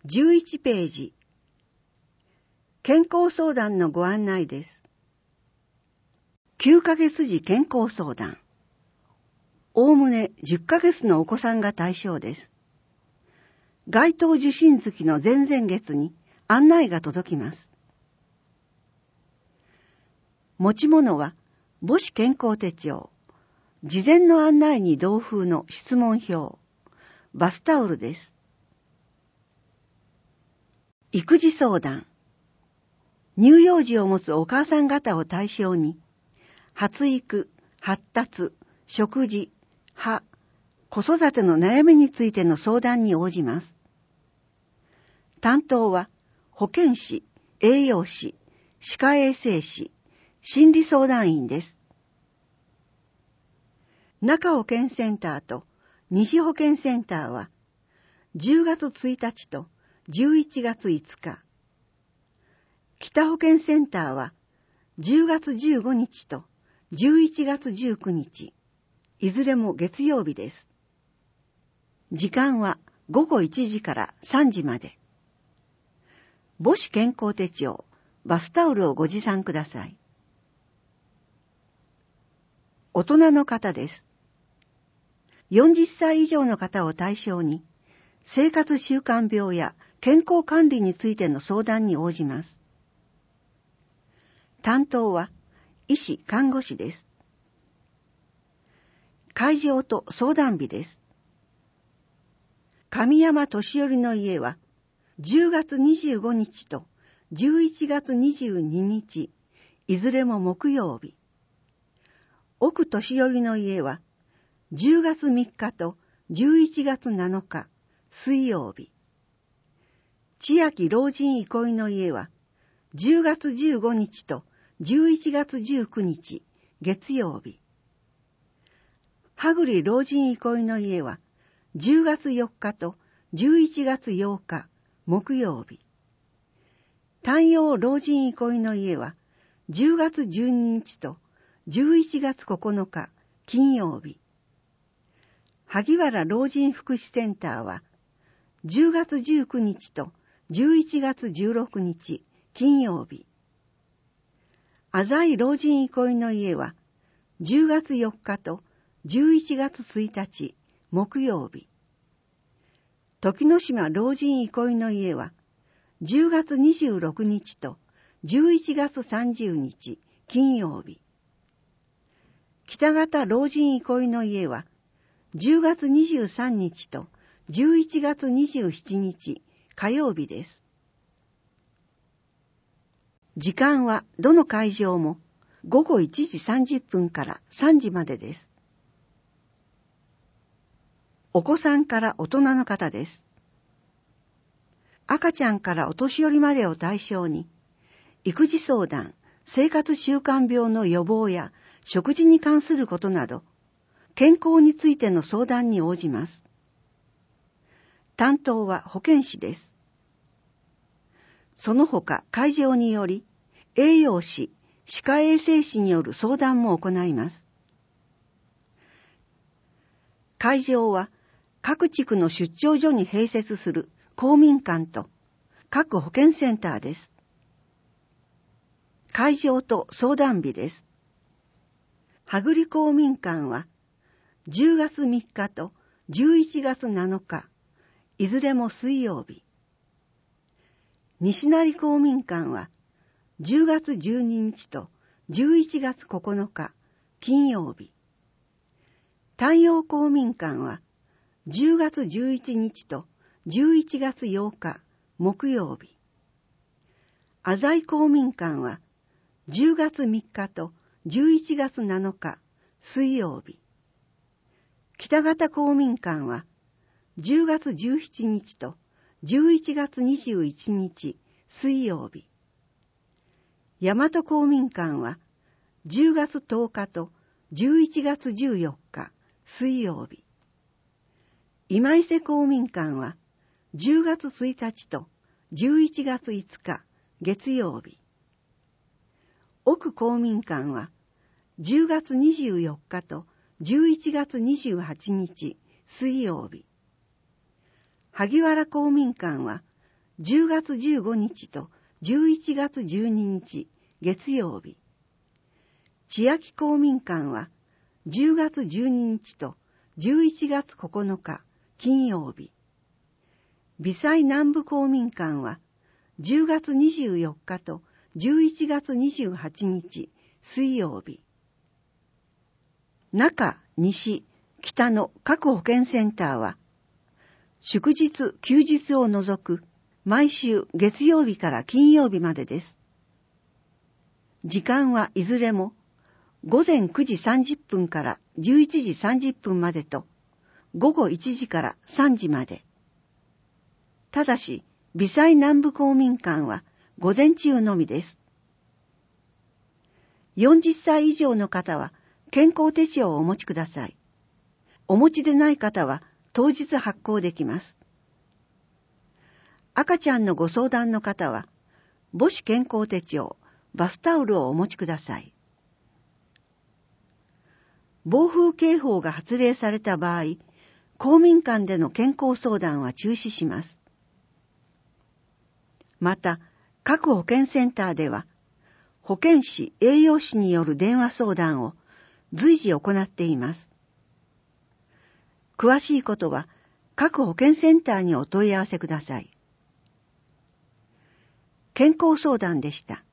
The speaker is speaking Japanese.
11ページ。健康相談のご案内です。9ヶ月時健康相談。おおむね10ヶ月のお子さんが対象です。該当受診月の前々月に案内が届きます。持ち物は母子健康手帳、事前の案内に同封の質問票、バスタオルです。育児相談。乳幼児を持つお母さん方を対象に、発育、発達、食事、歯、子育ての悩みについての相談に応じます。担当は保健師、栄養士、歯科衛生士、心理相談員です。中保健センターと西保健センターは10月1日と11月5日。北保健センターは10月15日と11月19日。いずれも月曜日です。時間は午後1時から3時まで。母子健康手帳、バスタオルをご持参ください。大人の方です。40歳以上の方を対象に、生活習慣病や健康管理についての相談に応じます。担当は医師・看護師です。会場と相談日です。神山年寄の家は10月25日と11月22日、いずれも木曜日。奥年寄の家は10月3日と11月7日、水曜日。千秋老人憩いの家は10月15日と11月19日、月曜日。羽栗老人憩いの家は10月4日と11月8日、木曜日。丹陽老人憩いの家は10月12日と11月9日、金曜日。萩原老人福祉センターは10月19日と11月16日、金曜日。浅井老人憩いの家は10月4日と11月1日、木曜日。時之島老人憩いの家は10月26日と11月30日、金曜日。北方老人憩いの家は10月23日と11月27日、火曜日です。時間はどの会場も午後1時30分から3時までです。お子さんから大人の方です。赤ちゃんからお年寄りまでを対象に、育児相談、生活習慣病の予防や食事に関することなど、健康についての相談に応じます。担当は保健師です。その他、会場により、栄養士、歯科衛生士による相談も行います。会場は、各地区の出張所に併設する公民館と各保健センターです。会場と相談日です。羽栗公民館は10月3日と11月7日、いずれも水曜日。西成公民館は10月12日と11月9日、金曜日。丹陽公民館は10月11日と11月8日、木曜日。浅井公民館は10月3日と11月7日、水曜日。北方公民館は10月17日と11月21日、水曜日。大和公民館は10月10日と11月14日、水曜日。今伊勢公民館は10月1日と11月5日、月曜日。奥公民館は10月24日と11月28日、水曜日。萩原公民館は 10月15日と11月12日月曜日。千秋公民館は10月12日と11月9日金曜日。微細南部公民館は10月24日と11月28日水曜日。中、西、北の各保健センターは祝日、休日を除く毎週月曜日から金曜日までです。時間はいずれも午前9時30分から11時30分までと午後1時から3時まで。ただし、微細南部公民館は午前中のみです。40歳以上の方は健康手帳をお持ちください。お持ちでない方は当日発行できます。赤ちゃんのご相談の方は母子健康手帳、バスタオルをお持ちください。暴風警報が発令された場合、公民館での健康相談は中止します。また、各保健センターでは、保健師、栄養士による電話相談を随時行っています。詳しいことは、各保健センターにお問い合わせください。健康相談でした。